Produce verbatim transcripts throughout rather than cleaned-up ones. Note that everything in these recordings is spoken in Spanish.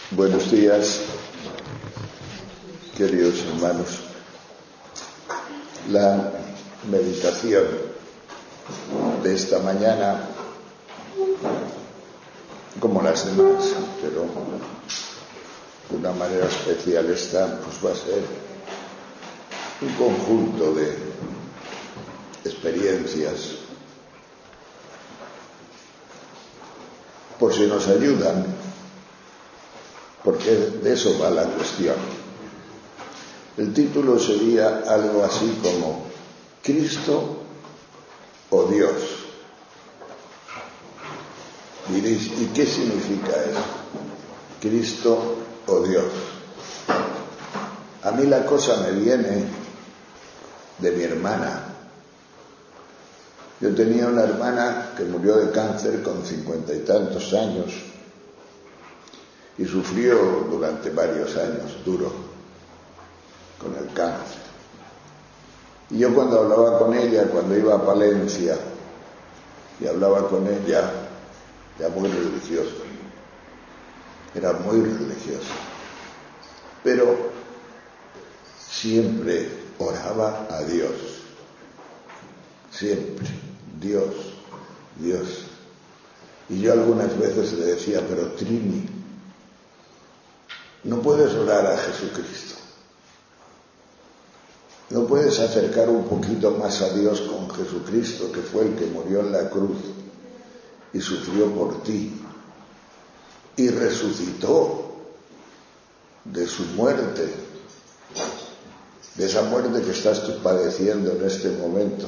Buenos días, queridos hermanos. La meditación de esta mañana, como las demás, pero de una manera especial esta, pues va a ser un conjunto de experiencias, por si nos ayudan, porque de eso va la cuestión. El título sería algo así como Cristo o Dios. Diréis, ¿y qué significa eso? Cristo o Dios. A mí la cosa me viene de mi hermana. Yo tenía una hermana que murió de cáncer con cincuenta y tantos años y sufrió durante varios años duro con el cáncer. Y yo cuando hablaba con ella, cuando iba a Palencia y hablaba con ella, era muy religiosa, era muy religiosa, pero siempre oraba a Dios, siempre, Dios, Dios. Y yo algunas veces le decía, pero Trini, no puedes orar a Jesucristo, no puedes acercar un poquito más a Dios con Jesucristo, que fue el que murió en la cruz y sufrió por ti y resucitó de su muerte, de esa muerte que estás tú padeciendo en este momento.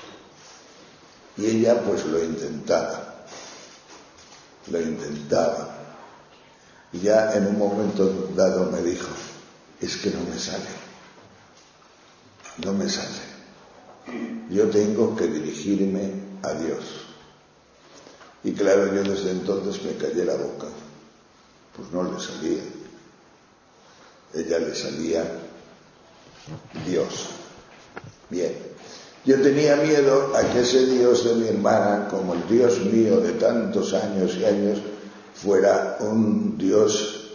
Y ella pues lo intentaba, lo intentaba. Y ya en un momento dado me dijo, es que no me sale, no me sale. Yo tengo que dirigirme a Dios. Y claro, yo desde entonces me callé la boca, pues no le salía. Ella le salía Dios. Bien, yo tenía miedo a que ese Dios de mi hermana, como el Dios mío de tantos años y años, fuera un Dios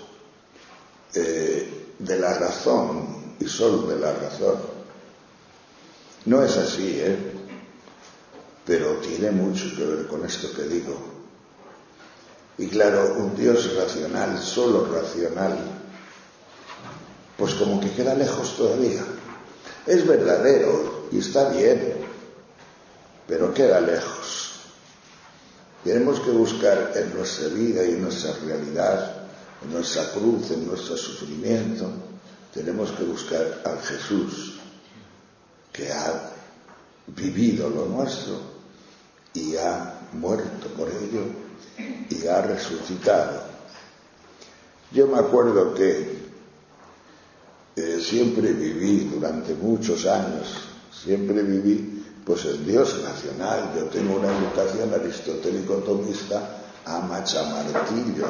eh, de la razón y solo de la razón. No es así, ¿eh? Pero tiene mucho que ver con esto que digo. Y claro, un Dios racional, solo racional, pues como que queda lejos todavía. Es verdadero y está bien, pero queda lejos. Tenemos que buscar en nuestra vida y en nuestra realidad, en nuestra cruz, en nuestro sufrimiento, tenemos que buscar al Jesús que ha vivido lo nuestro y ha muerto por ello y ha resucitado. Yo me acuerdo que eh, siempre viví durante muchos años, siempre viví pues el Dios racional. Yo tengo una educación aristotélico-tomista a machamartillo.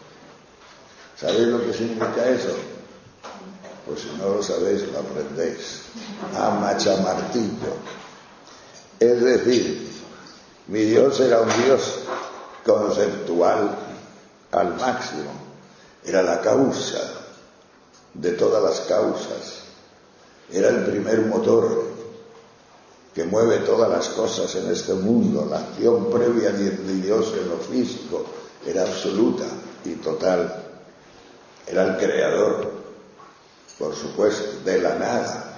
¿Sabéis lo que significa eso? Pues si no lo sabéis, lo aprendéis. A machamartillo. Es decir, mi Dios era un Dios conceptual al máximo. Era la causa de todas las causas. Era el primer motor que mueve todas las cosas en este mundo. La acción previa de Dios en lo físico era absoluta y total. Era el creador, por supuesto, de la nada.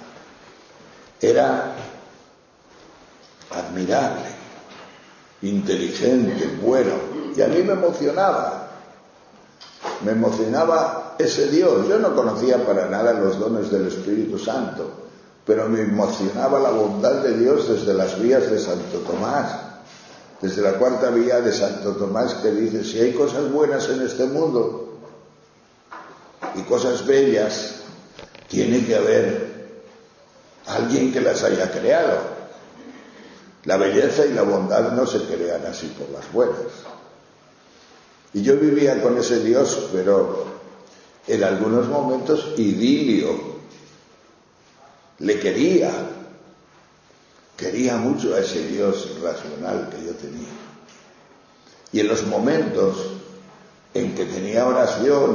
Era admirable, inteligente, bueno, y a mí me emocionaba. Me emocionaba ese Dios. Yo no conocía para nada los dones del Espíritu Santo, pero me emocionaba la bondad de Dios desde las vías de Santo Tomás, desde la cuarta vía de Santo Tomás, que dice, si hay cosas buenas en este mundo y cosas bellas, tiene que haber alguien que las haya creado. La belleza y la bondad no se crean así por las buenas. Y yo vivía con ese Dios, pero en algunos momentos idilio. Le quería, quería mucho a ese Dios racional que yo tenía. Y en los momentos en que tenía oración, en los momentos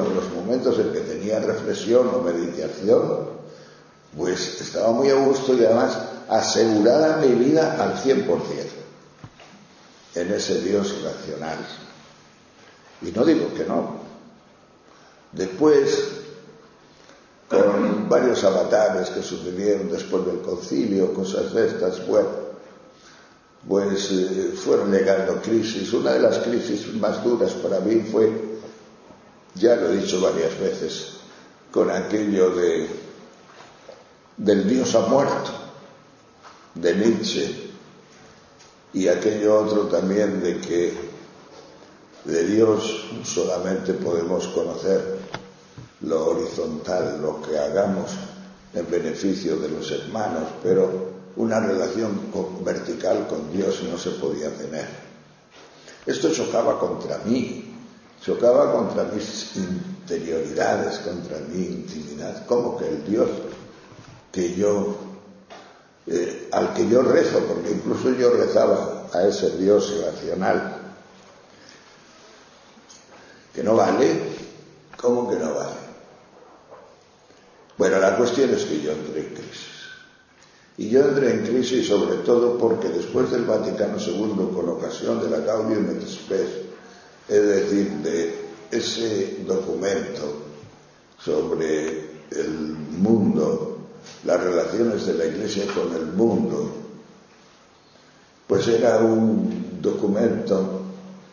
momentos en que tenía reflexión o meditación, pues estaba muy a gusto y además asegurada mi vida al cien por ciento en ese Dios racional. Y no digo que no. Después, con varios avatares que sucedieron después del concilio, cosas de estas, bueno, pues eh, fueron llegando crisis. Una de las crisis más duras para mí fue, ya lo he dicho varias veces, con aquello de del Dios ha muerto, de Nietzsche, y aquello otro también de que de Dios solamente podemos conocer lo horizontal, lo que hagamos en beneficio de los hermanos, pero una relación con, vertical con Dios no se podía tener. Esto chocaba contra mí, chocaba contra mis interioridades, contra mi intimidad. ¿Cómo que el Dios que yo, eh, al que yo rezo, porque incluso yo rezaba a ese Dios racional, que no vale? ¿Cómo que no vale? Bueno, la cuestión es que yo entré en crisis. Y yo entré en crisis sobre todo porque después del Vaticano segundo, con ocasión de la Gaudium et Spes, es decir, de ese documento sobre el mundo, las relaciones de la Iglesia con el mundo, pues era un documento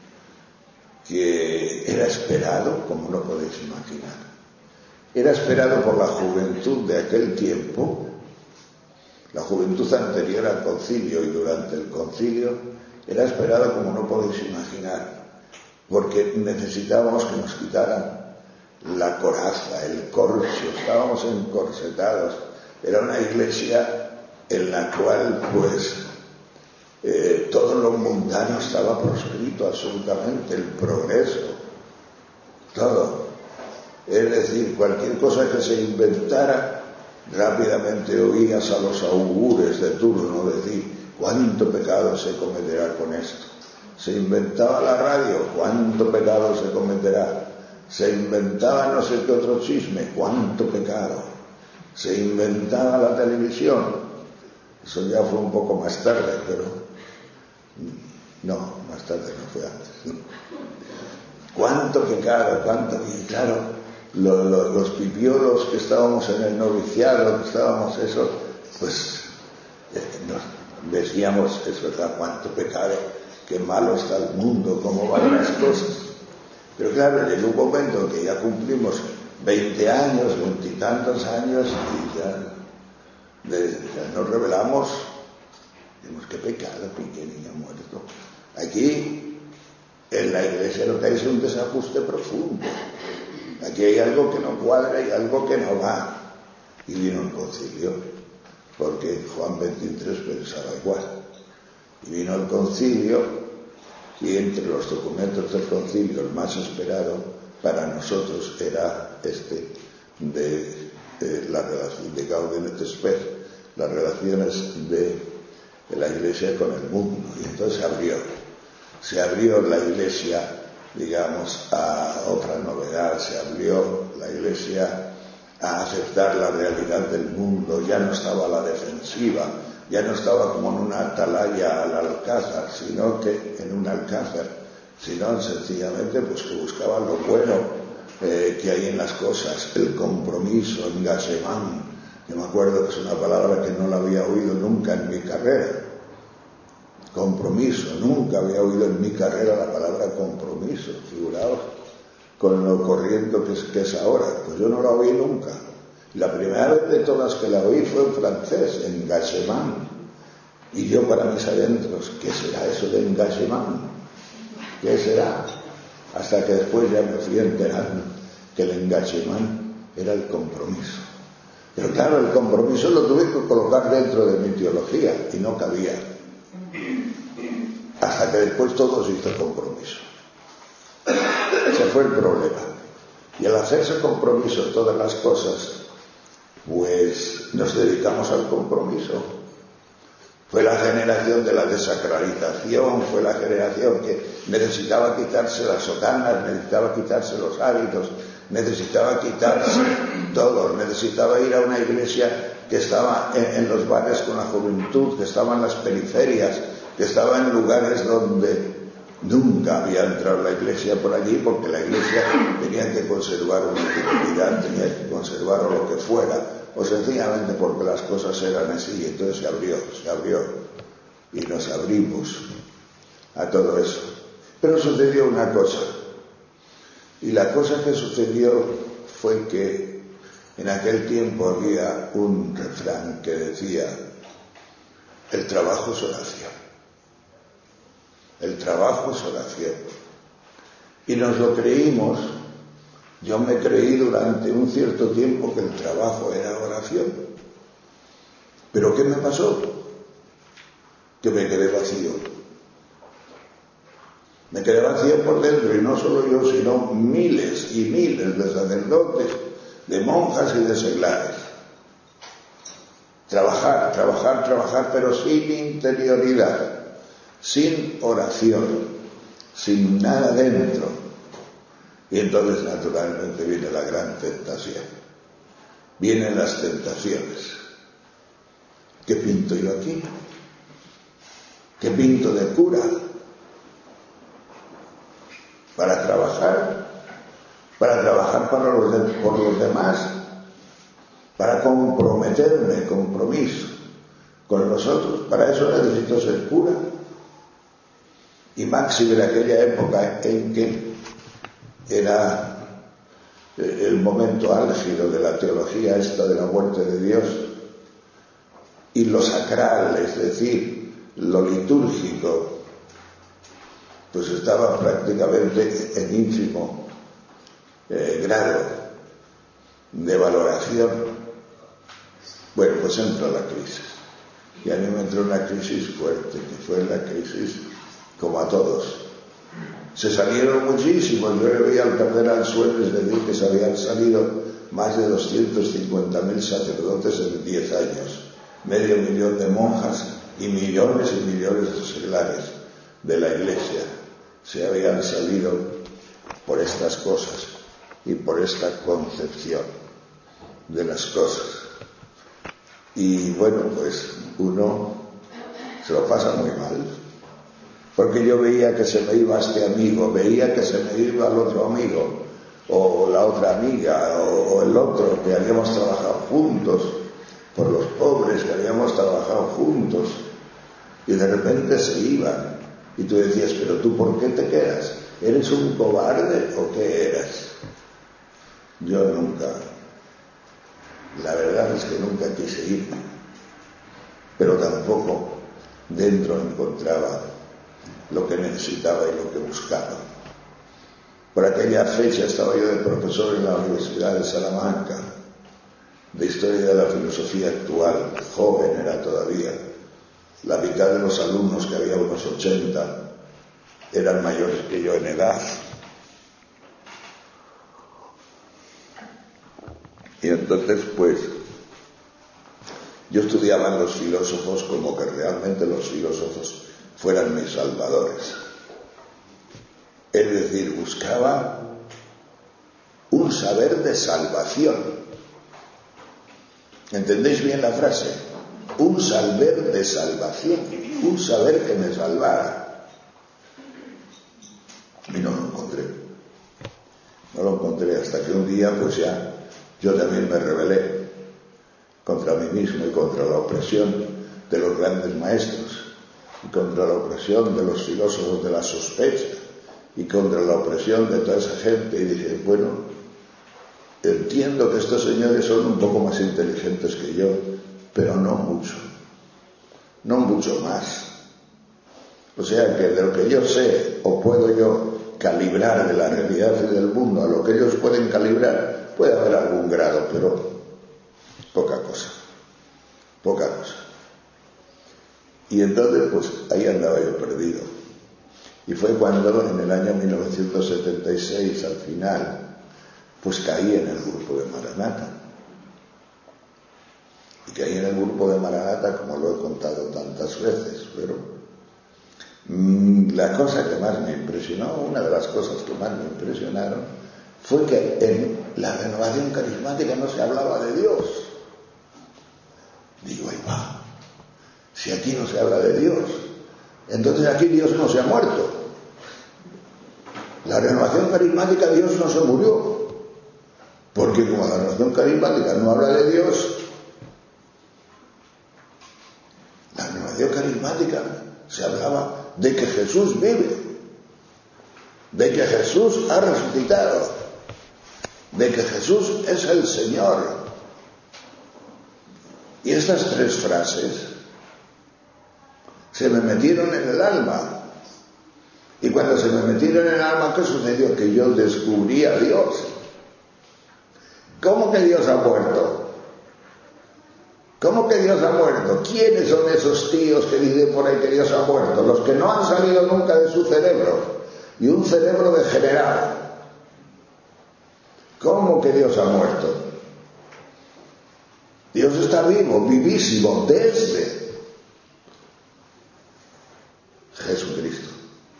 que era esperado, como no podéis imaginar. Era esperado por la juventud de aquel tiempo, la juventud anterior al concilio y durante el concilio, era esperado como no podéis imaginar, porque necesitábamos que nos quitaran la coraza, el corcho, estábamos encorsetados. Era una iglesia en la cual, pues, eh, todo lo mundano estaba proscrito absolutamente, el progreso, todo. Es decir, cualquier cosa que se inventara, rápidamente oías a los augures de turno decir cuánto pecado se cometerá con esto. Se inventaba la radio, cuánto pecado se cometerá. Se inventaba no sé qué otro chisme, cuánto pecado. Se inventaba la televisión. Eso ya fue un poco más tarde, pero no, más tarde no fue antes. Cuánto pecado, cuánto, y claro, Los, los, los pipiolos que estábamos en el noviciado, que estábamos eso, pues eh, nos decíamos, es verdad, cuánto pecado, qué malo está el mundo, cómo van las cosas. Pero claro, llegó un momento que ya cumplimos veinte años, veintitantos años, y ya, de, ya nos revelamos, decimos, qué pecado, qué niño muerto. Aquí, en la iglesia lo que hay es un desajuste profundo. Aquí hay algo que no cuadra y algo que no va. Y vino el concilio, porque Juan veintitrés pensaba igual. Y vino el concilio, y entre los documentos del concilio, el más esperado para nosotros era este de eh, la relación de Gaudium et Spes, las relaciones de, de la Iglesia con el mundo. Y entonces se abrió, se abrió la Iglesia, digamos, a otra novedad, se abrió la Iglesia a aceptar la realidad del mundo, ya no estaba a la defensiva, ya no estaba como en una atalaya al alcázar, sino que en un alcázar, sino sencillamente pues que buscaba lo bueno eh, que hay en las cosas, el compromiso, engagement. Yo me acuerdo que es una palabra que no la había oído nunca en mi carrera. Compromiso, nunca había oído en mi carrera la palabra compromiso, figuraos, con lo corriente que es, que es ahora, pues yo no la oí nunca. La primera vez de todas que la oí fue en francés, engagement, y yo para mis adentros, ¿qué será eso de engagement? ¿Qué será? Hasta que después ya me fui enterando que el engagement era el compromiso. Pero claro, el compromiso lo tuve que colocar dentro de mi teología y no cabía. Hasta que después todo se hizo compromiso. Ese fue el problema. Y al hacerse compromiso en todas las cosas, pues nos dedicamos al compromiso. Fue la generación de la desacralización, fue la generación que necesitaba quitarse las sotanas, necesitaba quitarse los hábitos, necesitaba quitarse todo, necesitaba ir a una iglesia que estaba en, en los bares con la juventud, que estaba en las periferias, que estaba en lugares donde nunca había entrado la iglesia por allí, porque la iglesia tenía que conservar una dignidad, tenía que conservar lo que fuera, o sencillamente porque las cosas eran así. Y entonces se abrió, se abrió, y nos abrimos a todo eso. Pero sucedió una cosa, y la cosa que sucedió fue que en aquel tiempo había un refrán que decía: el trabajo es oración. El trabajo es oración. Y nos lo creímos. Yo me creí durante un cierto tiempo que el trabajo era oración. ¿Pero qué me pasó? Que me quedé vacío. Me quedé vacío por dentro, y no solo yo, sino miles y miles de sacerdotes, de monjas y de seglares. Trabajar, trabajar, trabajar, pero sin interioridad, sin oración, sin nada dentro. Y entonces naturalmente viene la gran tentación, vienen las tentaciones. ¿Qué pinto yo aquí? ¿Qué pinto de cura? Para trabajar, para trabajar para los de, por los demás, para comprometerme, compromiso con los otros. Para eso necesito ser cura. Y máxime en aquella época en que era el momento álgido de la teología esta de la muerte de Dios, y lo sacral, es decir, lo litúrgico, pues estaba prácticamente en ínfimo eh, grado de valoración. Bueno, pues entró la crisis, y a mí me entró una crisis fuerte, que fue la crisis como a todos. Se salieron muchísimos. Yo le veía al cardenal Suárez decir que se habían salido más de doscientos cincuenta mil sacerdotes en diez años, medio millón de monjas y millones y millones de seglares de la iglesia se habían salido por estas cosas y por esta concepción de las cosas. Y bueno, pues uno se lo pasa muy mal, porque yo veía que se me iba este amigo, veía que se me iba el otro amigo, o la otra amiga, o, o el otro, que habíamos trabajado juntos por los pobres, que habíamos trabajado juntos, y de repente se iban. Y tú decías: ¿pero tú por qué te quedas? ¿Eres un cobarde o qué eras? Yo nunca, la verdad es que nunca quise irme, pero tampoco dentro encontraba lo que necesitaba y lo que buscaba. Por aquella fecha estaba yo de profesor en la Universidad de Salamanca, de Historia de la Filosofía Actual, joven era todavía. La mitad de los alumnos, que había unos ochenta, eran mayores que yo en edad. Y entonces, pues, yo estudiaba en los filósofos como que realmente los filósofos fueran mis salvadores. Es decir, buscaba un saber de salvación. ¿Entendéis bien la frase? Un saber de salvación, un saber que me salvara. Y no lo encontré. No lo encontré hasta que un día, pues ya, yo también me rebelé contra mí mismo y contra la opresión de los grandes maestros, y contra la opresión de los filósofos de la sospecha, y contra la opresión de toda esa gente. Y dije: bueno, entiendo que estos señores son un poco más inteligentes que yo, pero no mucho, no mucho más. O sea que de lo que yo sé o puedo yo calibrar de la realidad y del mundo a lo que ellos pueden calibrar, puede haber algún grado, pero poca cosa, poca cosa. Y entonces, pues ahí andaba yo perdido. Y fue cuando en el año mil novecientos setenta y seis, al final, pues caí en el grupo de Maranata. Y caí en el grupo de Maranata, como lo he contado tantas veces, pero mmm, la cosa que más me impresionó, una de las cosas que más me impresionaron, fue que en la renovación carismática no se hablaba de Dios. Digo, ahí va. Si aquí no se habla de Dios, entonces aquí Dios no se ha muerto. La renovación carismática, Dios no se murió. Porque como la renovación carismática no habla de Dios, la renovación carismática se hablaba de que Jesús vive, de que Jesús ha resucitado, de que Jesús es el Señor. Y estas tres frases se me metieron en el alma. Y cuando se me metieron en el alma, ¿qué sucedió? Que yo descubrí a Dios. ¿Cómo que Dios ha muerto? ¿Cómo que Dios ha muerto? ¿Quiénes son esos tíos que dicen por ahí que Dios ha muerto? Los que no han salido nunca de su cerebro. Y un cerebro degenerado. ¿Cómo que Dios ha muerto? Dios está vivo, vivísimo, desde Jesucristo.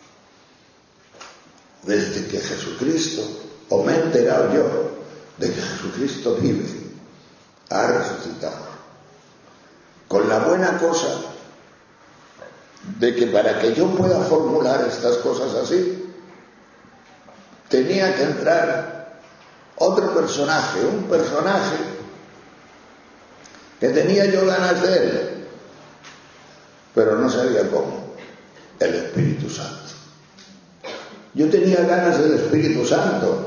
Desde que Jesucristo, o me he enterado yo, de que Jesucristo vive, ha resucitado. Con la buena cosa de que para que yo pueda formular estas cosas así, tenía que entrar otro personaje, un personaje que tenía yo ganas de él, pero no sabía cómo. El Espíritu Santo. Yo tenía ganas del Espíritu Santo,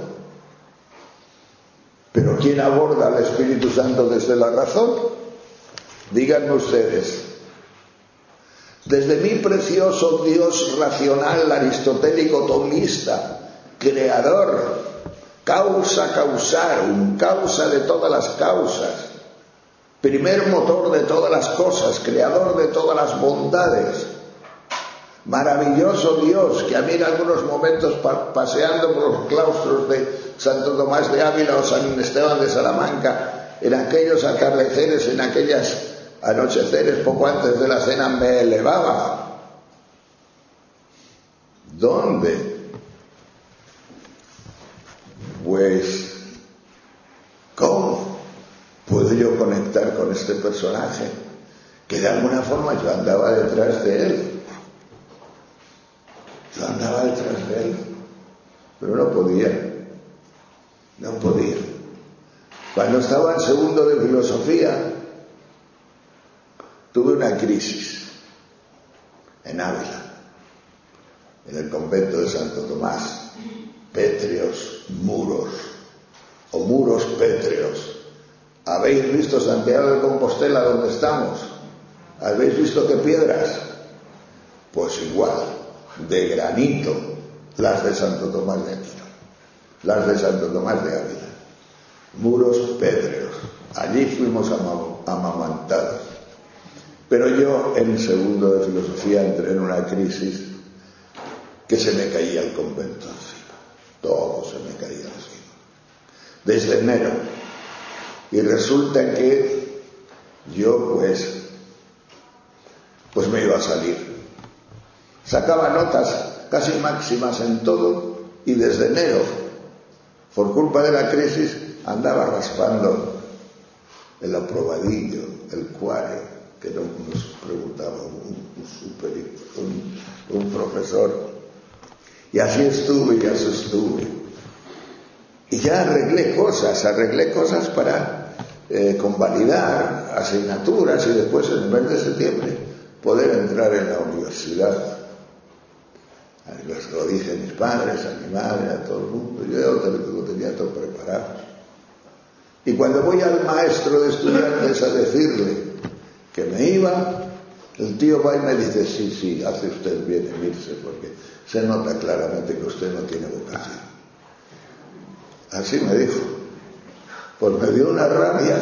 pero ¿quién aborda al Espíritu Santo desde la razón? Díganme ustedes. Desde mi precioso Dios racional, aristotélico, tomista, creador, causa causarum, causa de todas las causas, primer motor de todas las cosas, creador de todas las bondades, maravilloso Dios, que a mí en algunos momentos pa- paseando por los claustros de Santo Tomás de Ávila o San Esteban de Salamanca, en aquellos atardeceres, en aquellas anocheceres poco antes de la cena, me elevaba. ¿Dónde? Pues, ¿cómo puedo yo conectar con este personaje? Que de alguna forma yo andaba detrás de él. Yo andaba detrás de él, pero no podía, no podía. Cuando estaba en segundo de filosofía, tuve una crisis en Ávila, en el convento de Santo Tomás, pétreos muros, o muros pétreos. ¿Habéis visto Santiago de Compostela donde estamos? ¿Habéis visto qué piedras? Pues igual, de granito, las de Santo Tomás de Aquino, las de Santo Tomás de Ávila, muros pétreos. Allí fuimos amamantados. Pero yo en segundo de filosofía entré en una crisis que se me caía el convento encima, todo se me caía encima, desde enero. Y resulta que yo pues, pues me iba a salir. Sacaba notas casi máximas en todo y desde enero, por culpa de la crisis, andaba raspando el aprobadillo, el cuare, que no nos preguntaba un, un, superior, un, un profesor. Y así estuve y así estuve. Y ya arreglé cosas, arreglé cosas para eh, convalidar asignaturas y después en el mes de septiembre poder entrar en la universidad. Les lo dije a mis padres, a mi madre, a todo el mundo. Yo lo tenía todo preparado. Y cuando voy al maestro de estudiantes a decirle que me iba, el tío va y me dice, sí, sí, hace usted bien en irse, porque se nota claramente que usted no tiene vocación. Así me dijo. Pues me dio una rabia.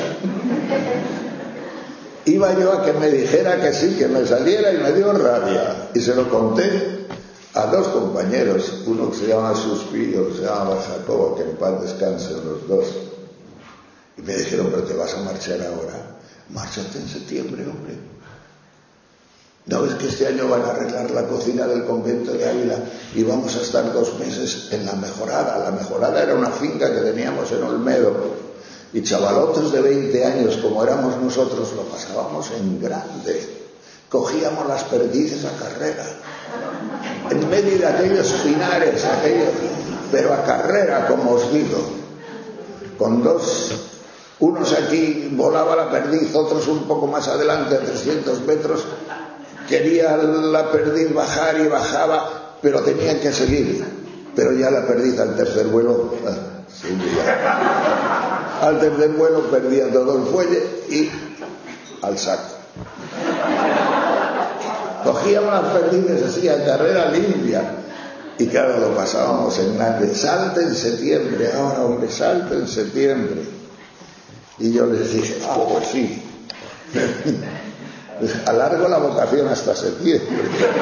Iba yo a que me dijera que sí, que me saliera, y me dio rabia. Y se lo conté a dos compañeros, uno que se llama Suspi y otro que se llama Jacobo, que en paz descansen los dos. Y me dijeron, pero te vas a marchar ahora. Márchate en septiembre, hombre. ¿No ves que este año van a arreglar la cocina del convento de Ávila y vamos a estar dos meses en La Mejorada? La Mejorada era una finca que teníamos en Olmedo y chavalotes de veinte años como éramos nosotros lo pasábamos en grande. Cogíamos las perdices a carrera, en medio de aquellos pinares, aquellos, pero a carrera, como os digo, con dos, unos aquí volaba la perdiz, otros un poco más adelante, a trescientos metros, quería la perdiz bajar y bajaba, pero tenían que seguir, pero ya la perdiz al tercer vuelo, ah, sí, ya. Al tercer vuelo perdía todo el fuelle y al saco. Cogíamos las perdices así a carrera limpia y claro, lo pasábamos en grande. Salta en septiembre, ahora hombre, salta en septiembre. Y yo les dije, ah, pues sí. Alargo la vocación hasta septiembre.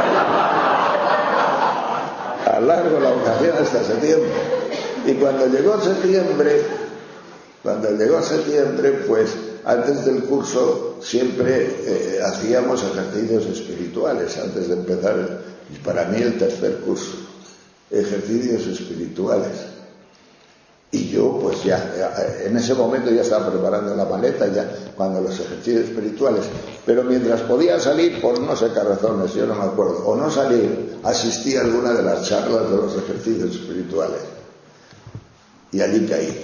Alargo la vocación hasta septiembre. Y cuando llegó septiembre, cuando llegó septiembre, pues antes del curso siempre eh, hacíamos ejercicios espirituales, antes de empezar, para mí el tercer curso, ejercicios espirituales. Y yo pues ya, en ese momento ya estaba preparando la maleta, ya cuando los ejercicios espirituales, pero mientras podía salir, por no sé qué razones, yo no me acuerdo, o no salir, asistí a alguna de las charlas de los ejercicios espirituales. Y allí caí.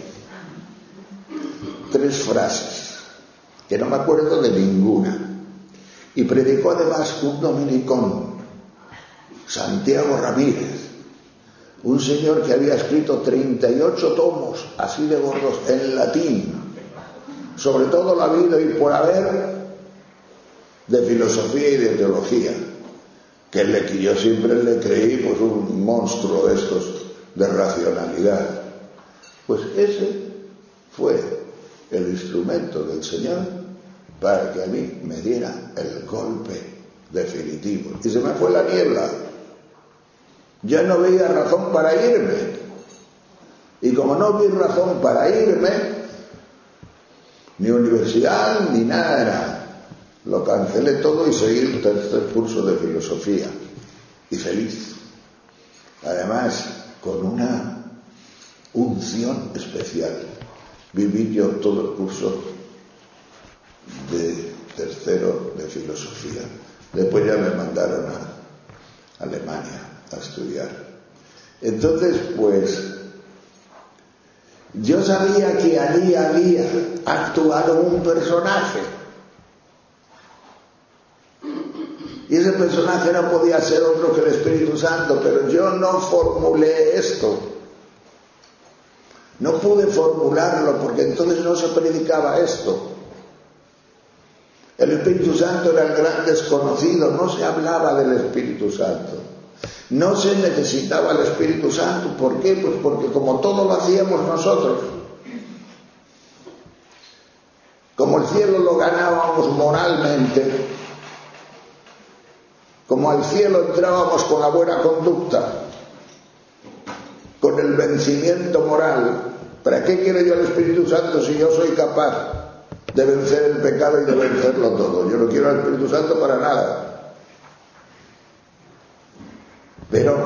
Tres frases, que no me acuerdo de ninguna. Y predicó además un dominicón, Santiago Ramírez, un señor que había escrito treinta y ocho tomos, así de gordos, en latín, sobre todo la vida y por haber de filosofía y de teología, que, le, que yo siempre le creí pues un monstruo de estos de racionalidad. Pues ese fue el instrumento del Señor para que a mí me diera el golpe definitivo. Y se me fue la niebla. Ya no veía razón para irme. Y como no vi razón para irme, ni universidad, ni nada de nada, lo cancelé todo y seguí el tercer curso de filosofía. Y feliz. Además, con una unción especial. Viví yo todo el curso de tercero de filosofía. Después ya me mandaron a Alemania a estudiar. Entonces, pues, yo sabía que allí había actuado un personaje. Y ese personaje no podía ser otro que el Espíritu Santo, pero yo no formulé esto. No pude formularlo porque entonces no se predicaba esto. El Espíritu Santo era el gran desconocido, no se hablaba del Espíritu Santo. No se necesitaba el Espíritu Santo. ¿Por qué? Pues porque como todo lo hacíamos nosotros, como el cielo lo ganábamos moralmente, como al cielo entrábamos con la buena conducta, con el vencimiento moral. ¿Para qué quiero yo el Espíritu Santo si yo soy capaz de vencer el pecado y de vencerlo todo? Yo no quiero al Espíritu Santo para nada. Pero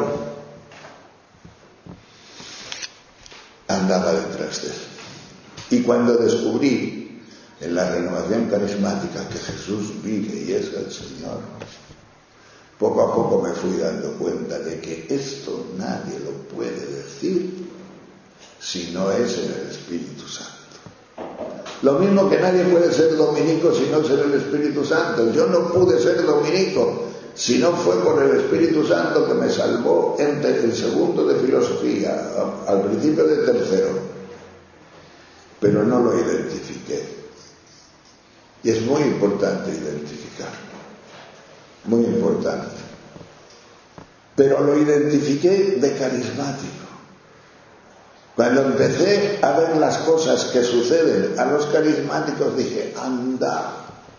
andaba detrás de él. Y cuando descubrí en la renovación carismática que Jesús vive y es el Señor, poco a poco me fui dando cuenta de que esto nadie lo puede decir si no es en el Espíritu Santo. Lo mismo que nadie puede ser dominico si no es en el Espíritu Santo. Yo no pude ser dominico si no fue por el Espíritu Santo que me salvó en el segundo de filosofía, al principio del tercero. Pero no lo identifiqué. Y es muy importante identificarlo. Muy importante. Pero lo identifiqué de carismático. Cuando empecé a ver las cosas que suceden a los carismáticos, dije, anda,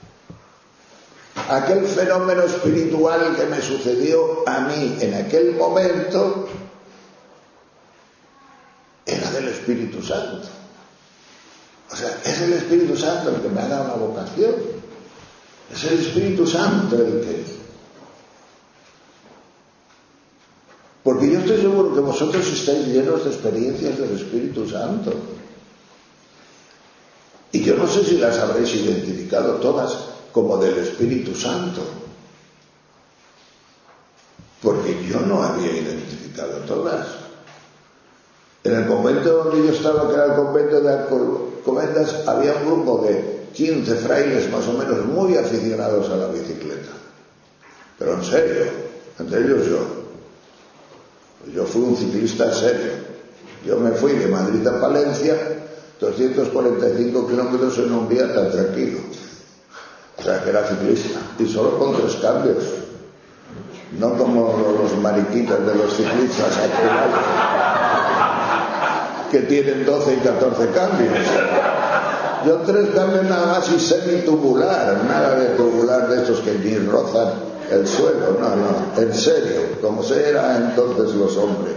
aquel fenómeno espiritual que me sucedió a mí en aquel momento era del Espíritu Santo. O sea, es el Espíritu Santo el que me ha dado la vocación. Es el Espíritu Santo el que estoy seguro que vosotros estáis llenos de experiencias del Espíritu Santo. Y yo no sé si las habréis identificado todas como del Espíritu Santo, porque yo no había identificado todas. En el convento donde yo estaba, que era el convento de Alcobendas, había un grupo de quince frailes más o menos muy aficionados a la bicicleta. Pero en serio, entre ellos yo. Yo fui un ciclista serio. Yo me fui de Madrid a Palencia, doscientos cuarenta y cinco kilómetros en un día tan tranquilo. O sea que era ciclista. Y solo con tres cambios. No como los mariquitas de los ciclistas actuales, que tienen doce y catorce cambios. Yo tres cambios nada más y semitubular, nada de tubular de estos que ni rozan el suelo, no, no, en serio, como se eran entonces los hombres.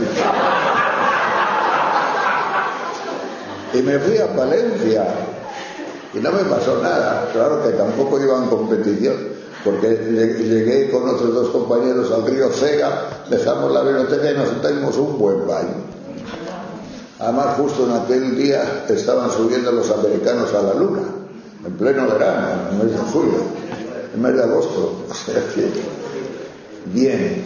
Y me fui a Palencia y no me pasó nada. Claro que tampoco iba en competición, porque llegué con otros dos compañeros al río Cega, dejamos la biblioteca y nos dimos un buen baño. Además, justo en aquel día estaban subiendo los americanos a la luna, en pleno verano, en el mes de julio, en el mes de agosto. O sea que, bien,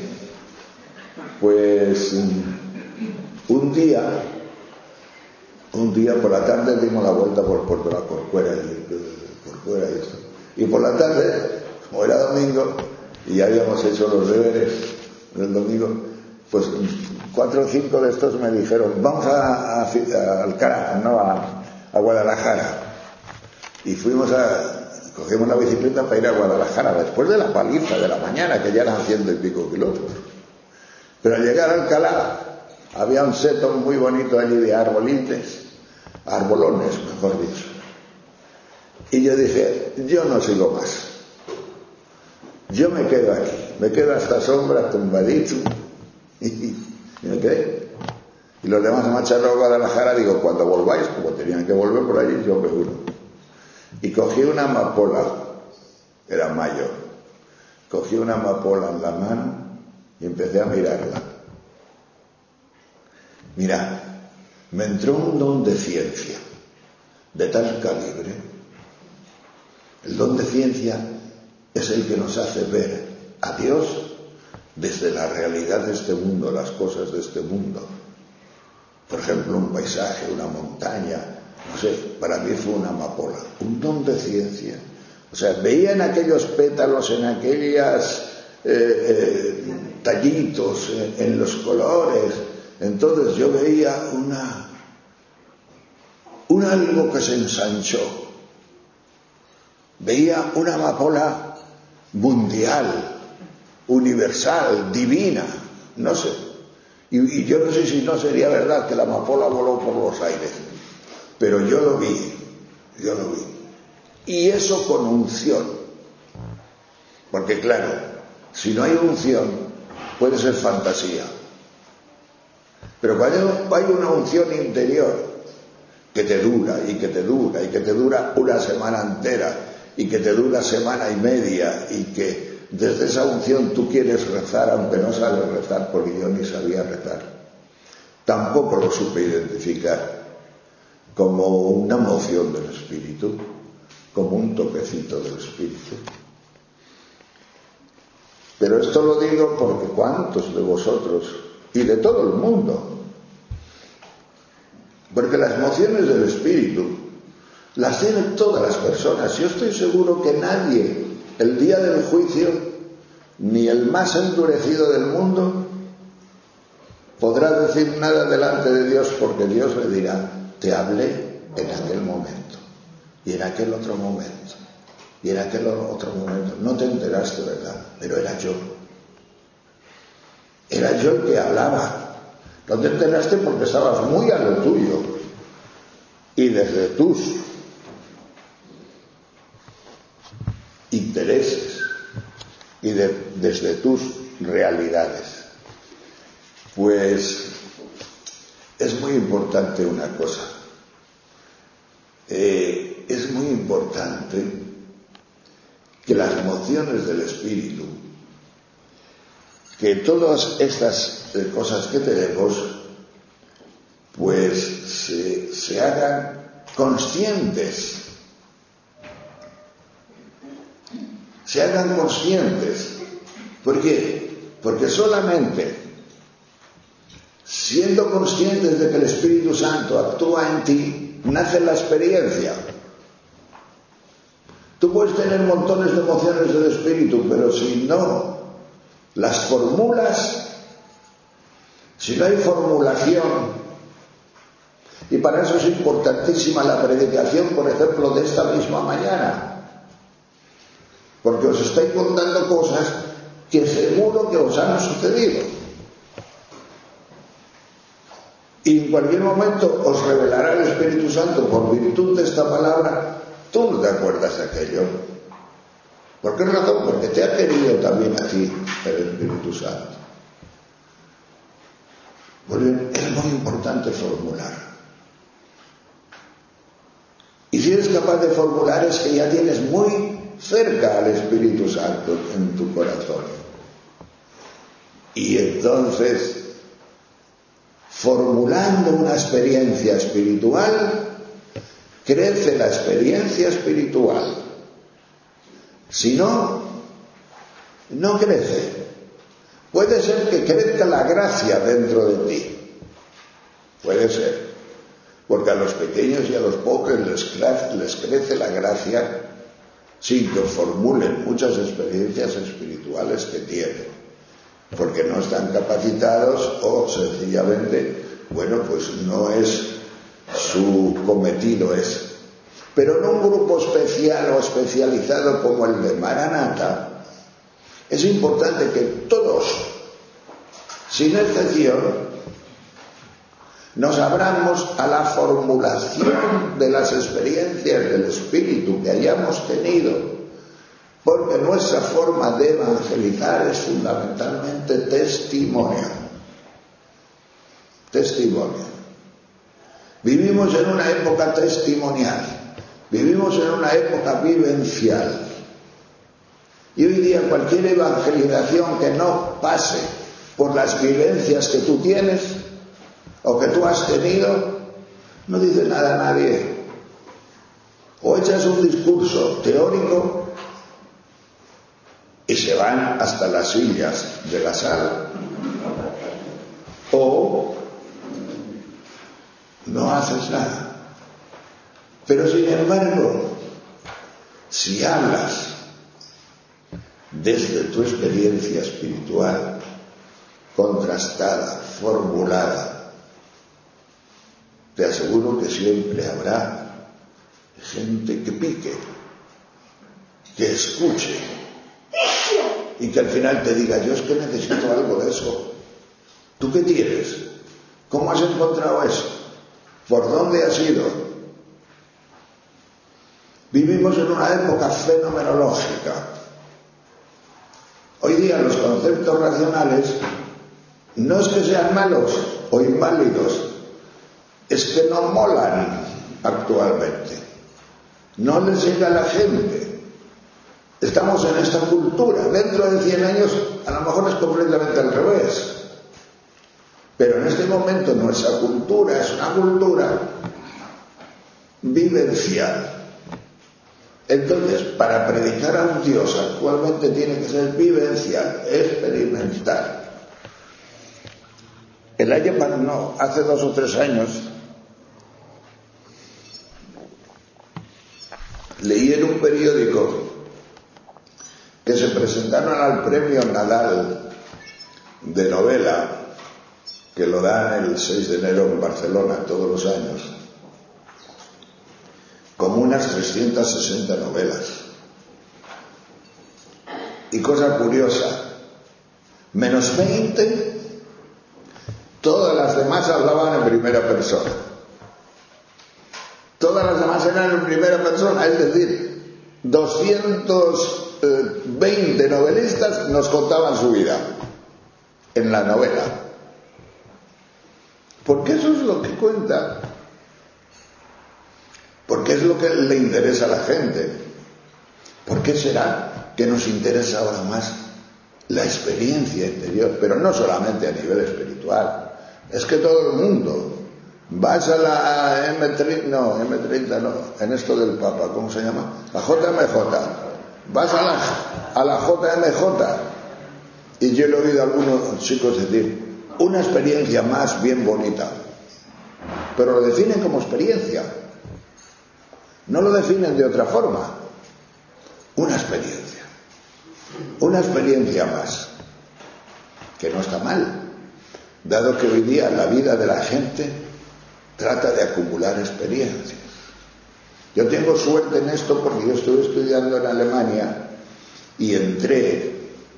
pues un día, un día por la tarde dimos la vuelta por Puerto La Corcuera y por fuera y esto. Y por la tarde, como era domingo y ya habíamos hecho los deberes el domingo, pues cuatro o cinco de estos me dijeron, vamos a, a, a Alcalá, no a, a Guadalajara. Y fuimos a, cogimos la bicicleta para ir a Guadalajara, después de la paliza de la mañana, que ya eran ciento y pico kilómetros. Pero al llegar a Alcalá, había un seto muy bonito allí de arbolites, arbolones, mejor dicho. Y yo dije, yo no sigo más. Yo me quedo aquí, me quedo a esta sombra tumbadito. Y, y me quedé. Y los demás se marcharon a Guadalajara. Digo, cuando volváis, como tenían que volver por allí, yo me uno. Y cogí una amapola, era mayo, cogí una amapola en la mano y empecé a mirarla. Mirad, me entró un don de ciencia de tal calibre. El don de ciencia es el que nos hace ver a Dios desde la realidad de este mundo, las cosas de este mundo. Por ejemplo, un paisaje, una montaña, no sé, para mí fue una amapola, un don de ciencia. O sea, veía en aquellos pétalos, en aquellas eh, eh, tallitos, eh, en los colores. Entonces yo veía una, un algo que se ensanchó. Veía una amapola mundial, universal, divina, no sé. Y, y yo no sé si no sería verdad que la amapola voló por los aires, pero yo lo vi, yo lo vi. Y eso con unción. Porque claro, si no hay unción, puede ser fantasía. Pero cuando hay una unción interior que te dura y que te dura y que te dura una semana entera y que te dura semana y media y que desde esa unción tú quieres rezar, aunque no sabes rezar, porque yo ni sabía rezar, tampoco lo supe identificar como una moción del Espíritu, como un toquecito del Espíritu. Pero esto lo digo porque cuántos de vosotros y de todo el mundo, porque las mociones del Espíritu las tienen todas las personas. Yo estoy seguro que nadie, el día del juicio, ni el más endurecido del mundo, podrá decir nada delante de Dios, porque Dios le dirá, te hablé en aquel momento, y en aquel otro momento, y en aquel otro momento. No te enteraste, ¿verdad? Pero era yo. Era yo el que hablaba. No te enteraste porque estabas muy a lo tuyo, y desde tus intereses y de, desde tus realidades. Pues es muy importante una cosa. Eh, es muy importante que las mociones del Espíritu que todas estas eh, cosas que tenemos pues se, se hagan conscientes, se hagan conscientes. ¿Por qué? Porque solamente siendo conscientes de que el Espíritu Santo actúa en ti, nace la experiencia. Tú puedes tener montones de emociones del Espíritu, pero si no las formulas, si no hay formulación, y para eso es importantísima la predicación, por ejemplo, de esta misma mañana, porque os estoy contando cosas que seguro que os han sucedido, y en cualquier momento os revelará el Espíritu Santo por virtud de esta palabra. Tú no te acuerdas de aquello. ¿Por qué razón? Porque te ha querido también a ti el Espíritu Santo. Pues bien, es muy importante formular. Y si eres capaz de formular, es que ya tienes muy cerca al Espíritu Santo en tu corazón. Y entonces, formulando una experiencia espiritual, crece la experiencia espiritual. Si no, no crece. Puede ser que crezca la gracia dentro de ti. Puede ser. Porque a los pequeños y a los pobres les, les crece la gracia sin que formulen muchas experiencias espirituales que tienen. Porque no están capacitados o sencillamente, bueno, pues no es su cometido ese. Pero en un grupo especial o especializado como el de Maranatha, es importante que todos, sin excepción, nos abramos a la formulación de las experiencias del Espíritu que hayamos tenido, porque nuestra forma de evangelizar es fundamentalmente testimonio. Testimonio. Vivimos en una época testimonial, vivimos en una época vivencial. Y hoy día cualquier evangelización que no pase por las vivencias que tú tienes o que tú has tenido, no dice nada a nadie. O echas un discurso teórico y se van hasta las sillas de la sala, o no haces nada. Pero sin embargo, si hablas desde tu experiencia espiritual, contrastada, formulada, te aseguro que siempre habrá gente que pique, que escuche y que al final te diga: yo es que necesito algo de eso. ¿Tú qué tienes? ¿Cómo has encontrado eso? ¿Por dónde has ido? Vivimos en una época fenomenológica. Hoy día los conceptos racionales no es que sean malos o inválidos, es que no molan actualmente. No les llega a la gente. Estamos en esta cultura. Dentro de cien años a lo mejor es completamente al revés. Pero en este momento nuestra cultura es una cultura vivencial. Entonces, para predicar a un Dios actualmente tiene que ser vivencial, experimental. El año pasado, no, hace dos o tres años, leí en un periódico que se presentaron al premio Nadal de novela, que lo dan el seis de enero en Barcelona todos los años, como unas trescientas sesenta novelas. Y cosa curiosa, menos veinte, todas las demás hablaban en primera persona. Todas las demás eran en primera persona, es decir, doscientos veinte novelistas nos contaban su vida en la novela. Porque eso es lo que cuenta. Porque es lo que le interesa a la gente. ¿Por qué será que nos interesa ahora más la experiencia interior, pero no solamente a nivel espiritual, es que todo el mundo, vas a la eme treinta, no, eme treinta no, en esto del Papa, ¿cómo se llama? La jota eme jota, vas a la, a la jota eme jota, y yo he oído a algunos chicos decir, una experiencia más bien bonita, pero lo definen como experiencia, no lo definen de otra forma, una experiencia, una experiencia más, que no está mal, dado que hoy día la vida de la gente trata de acumular experiencias. Yo tengo suerte en esto porque yo estuve estudiando en Alemania y entré,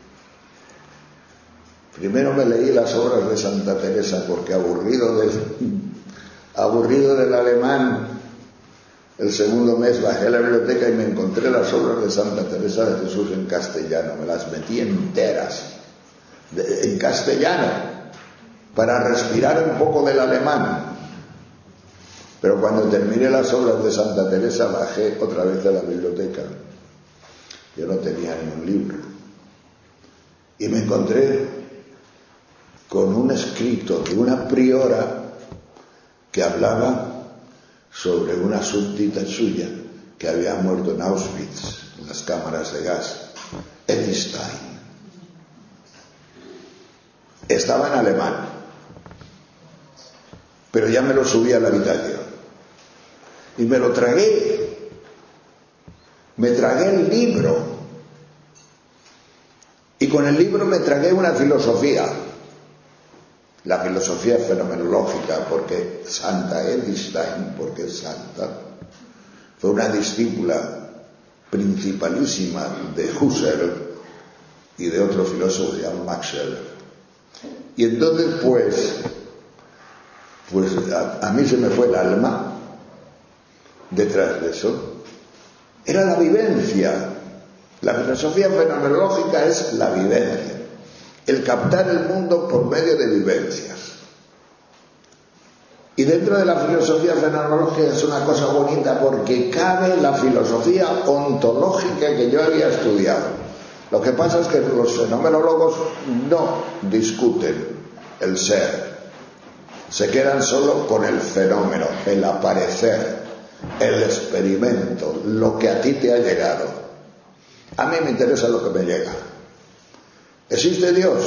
primero me leí las obras de Santa Teresa porque aburrido del, aburrido del alemán, el segundo mes bajé a la biblioteca y me encontré las obras de Santa Teresa de Jesús en castellano, me las metí enteras, de, en castellano, para respirar un poco del alemán. Pero cuando terminé las obras de Santa Teresa bajé otra vez a la biblioteca. Yo no tenía ni un libro. Y me encontré con un escrito de una priora que hablaba sobre una súbdita suya que había muerto en Auschwitz, en las cámaras de gas, Edith Stein. Estaba en alemán, pero ya me lo subí a la habitación. Y me lo tragué. Me tragué el libro. Y con el libro me tragué una filosofía. La filosofía fenomenológica, porque Santa Edith Stein, porque es santa, fue una discípula principalísima de Husserl y de otro filósofo que se llama Max Scheler. Y entonces pues, pues a, a mí se me fue el alma detrás de eso. Era la vivencia. La filosofía fenomenológica es la vivencia, el captar el mundo por medio de vivencias. Y dentro de la filosofía fenomenológica es una cosa bonita porque cabe la filosofía ontológica que yo había estudiado. Lo que pasa es que los fenomenólogos no discuten el ser, se quedan solo con el fenómeno, el aparecer, el experimento, lo que a ti te ha llegado. A mí me interesa lo que me llega. ¿Existe Dios?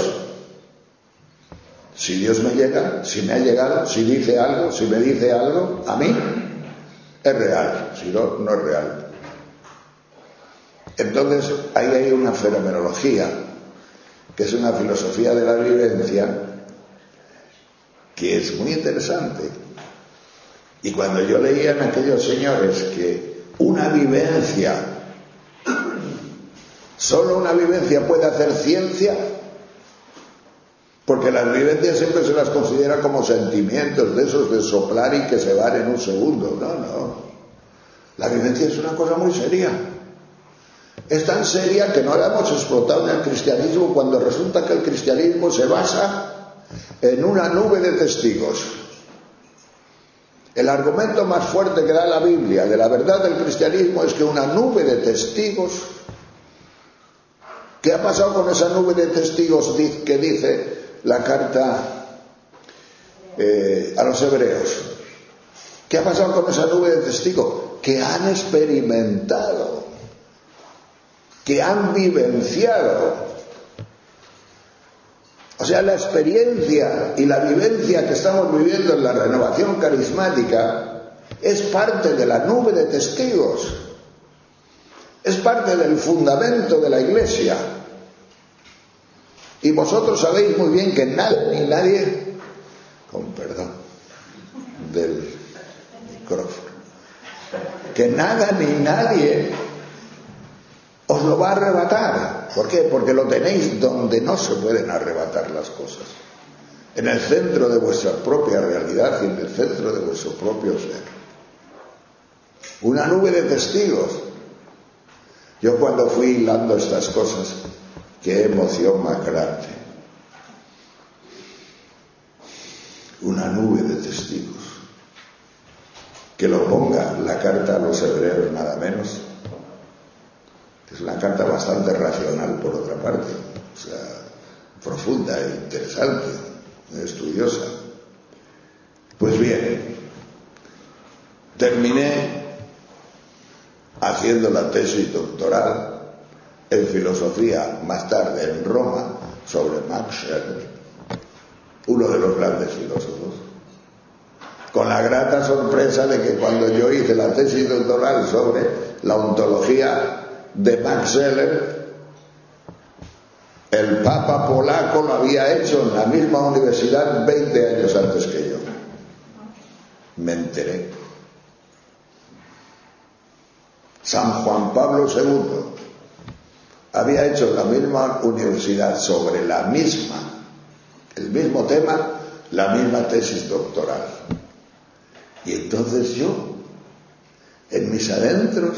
Si Dios me llega, si me ha llegado, si dice algo, si me dice algo, a mí es real, si no, no es real. Entonces, ahí hay una fenomenología, que es una filosofía de la vivencia, que es muy interesante. Y cuando yo leía en aquellos señores que una vivencia, solo una vivencia puede hacer ciencia, porque las vivencias siempre se las considera como sentimientos de esos de soplar y que se van en un segundo. No, no. La vivencia es una cosa muy seria. Es tan seria que no la hemos explotado en el cristianismo cuando resulta que el cristianismo se basa en una nube de testigos. El argumento más fuerte que da la Biblia de la verdad del cristianismo es que una nube de testigos. ¿Qué ha pasado con esa nube de testigos que dice la carta eh, a los hebreos? ¿Qué ha pasado con esa nube de testigos? Que han experimentado, que han vivenciado. O sea, la experiencia y la vivencia que estamos viviendo en la renovación carismática es parte de la nube de testigos. Es parte del fundamento de la Iglesia. Y vosotros sabéis muy bien que nada ni nadie, con perdón del micrófono, que nada ni nadie os lo va a arrebatar. ¿Por qué? Porque lo tenéis donde no se pueden arrebatar las cosas. En el centro de vuestra propia realidad y en el centro de vuestro propio ser. Una nube de testigos. Yo cuando fui hilando estas cosas, qué emoción más grande. Una nube de testigos. Que lo ponga la carta a los hebreos nada menos. Es una carta bastante racional por otra parte. o sea, profunda e interesante, estudiosa. Pues bien, terminé haciendo la tesis doctoral en filosofía, más tarde en Roma, sobre Max Scheler, uno de los grandes filósofos, con la grata sorpresa de que cuando yo hice la tesis doctoral sobre la ontología de Max Scheler, el Papa polaco lo había hecho en la misma universidad veinte años antes que yo. Me enteré. San Juan Pablo segundo había hecho en la misma universidad sobre la misma, el mismo tema, la misma tesis doctoral. Y entonces yo, en mis adentros,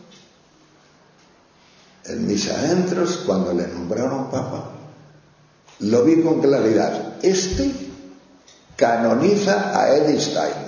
en mis adentros, cuando le nombraron papa, lo vi con claridad. Este canoniza a Edith Stein.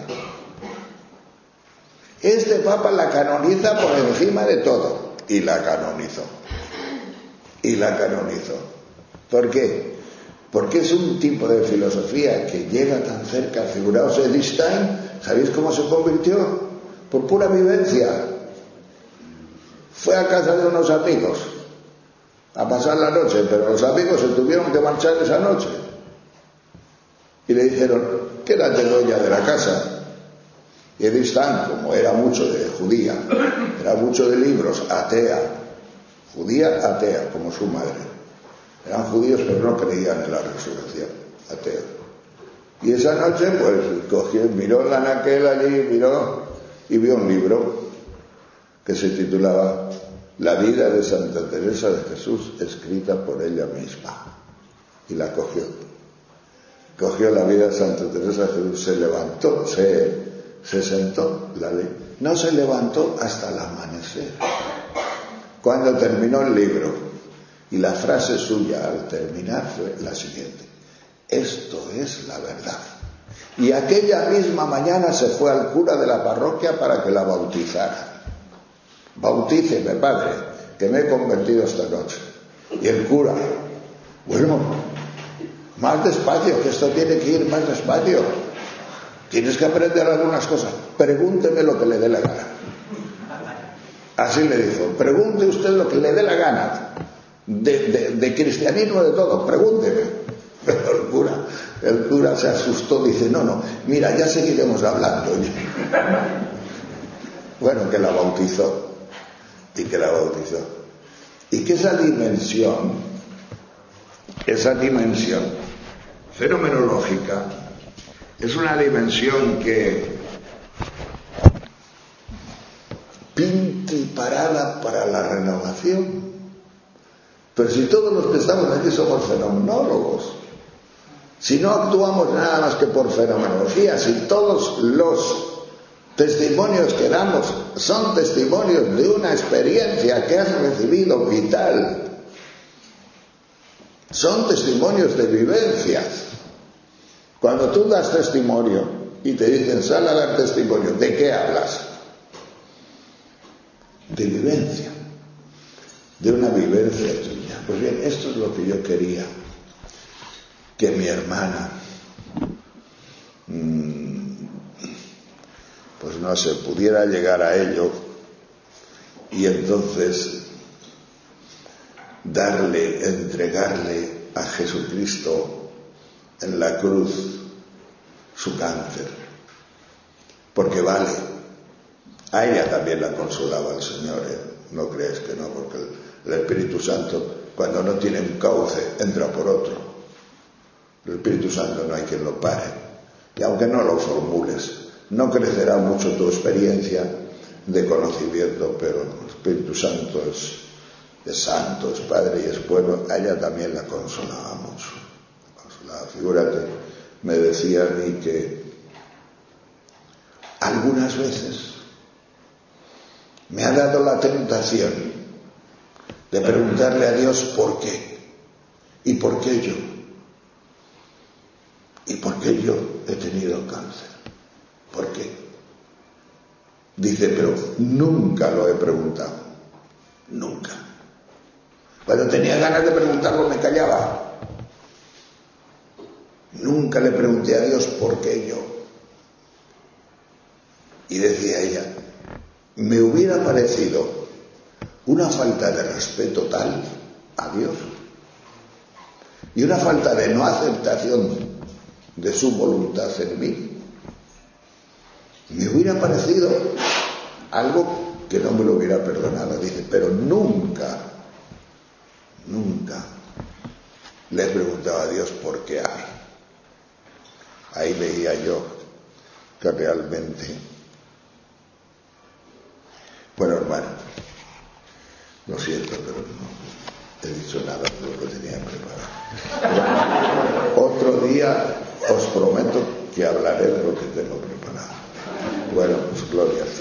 Este papa la canoniza por encima de todo. Y la canonizó. Y la canonizó. ¿Por qué? Porque es un tipo de filosofía que llega tan cerca. Figuraos, Edith Stein, ¿sabéis cómo se convirtió? Por pura vivencia. Fue a casa de unos amigos a pasar la noche, pero los amigos se tuvieron que marchar esa noche. Y le dijeron, quédate dueña de la casa. Y Edith Stein, como era mucho de judía, era mucho de libros, atea, judía atea, como su madre. Eran judíos pero no creían en la resurrección, atea. Y esa noche pues cogió, miró la naquel allí, miró y vio un libro que se titulaba La vida de Santa Teresa de Jesús, escrita por ella misma. Y la cogió. Cogió la vida de Santa Teresa de Jesús, se levantó, se, se sentó, la ley. No se levantó hasta el amanecer. Cuando terminó el libro, y la frase suya al terminar fue la siguiente: esto es la verdad. Y aquella misma mañana se fue al cura de la parroquia para que la bautizara. Bautíceme, padre, que me he convertido esta noche. Y el cura, bueno, más despacio, que esto tiene que ir más despacio. Tienes que aprender algunas cosas. Pregúnteme lo que le dé la gana. Así le dijo, pregunte usted lo que le dé la gana. De, de, de cristianismo, de todo, pregúnteme. Pero el cura, el cura se asustó, dice, no, no, mira, ya seguiremos hablando. Bueno, que la bautizó. Y que la bautizó. Y que esa dimensión, esa dimensión fenomenológica, es una dimensión que pinta y parada para la renovación. Pero si todos los que estamos aquí somos fenomenólogos, si no actuamos nada más que por fenomenología, si todos los testimonios que damos son testimonios de una experiencia que has recibido vital, son testimonios de vivencias. Cuando tú das testimonio y te dicen sal a dar testimonio, ¿de qué hablas? De vivencia, de una vivencia tuya. Pues bien, esto es lo que yo quería, que mi hermana pues no se pudiera llegar a ello y entonces darle, entregarle a Jesucristo en la cruz su cáncer, porque vale. A ella también la consolaba el Señor, ¿eh? No crees que no, porque el, el Espíritu Santo, cuando no tiene un cauce, entra por otro. El Espíritu Santo no hay quien lo pare, y aunque no lo formules, no crecerá mucho tu experiencia de conocimiento, pero el Espíritu Santo es, es santo, es Padre y es bueno. A ella también la consolaba mucho. La figúrate, me decía a mí que algunas veces me ha dado la tentación de preguntarle a Dios por qué, y por qué yo, y por qué yo he tenido cáncer. ¿Por qué? Dice, pero nunca lo he preguntado. Nunca. Cuando tenía ganas de preguntarlo me callaba. Nunca le pregunté a Dios por qué yo. Y decía ella, me hubiera parecido una falta de respeto tal a Dios y una falta de no aceptación de su voluntad en mí. Me hubiera parecido algo que no me lo hubiera perdonado. Dice, pero nunca, nunca le he preguntado a Dios por qué a mí. Ahí leía yo que realmente... Bueno, hermano, lo siento, pero no he dicho nada de lo que tenía preparado. Otro día os prometo que hablaré de lo que tengo preparado. Bueno, pues gloria.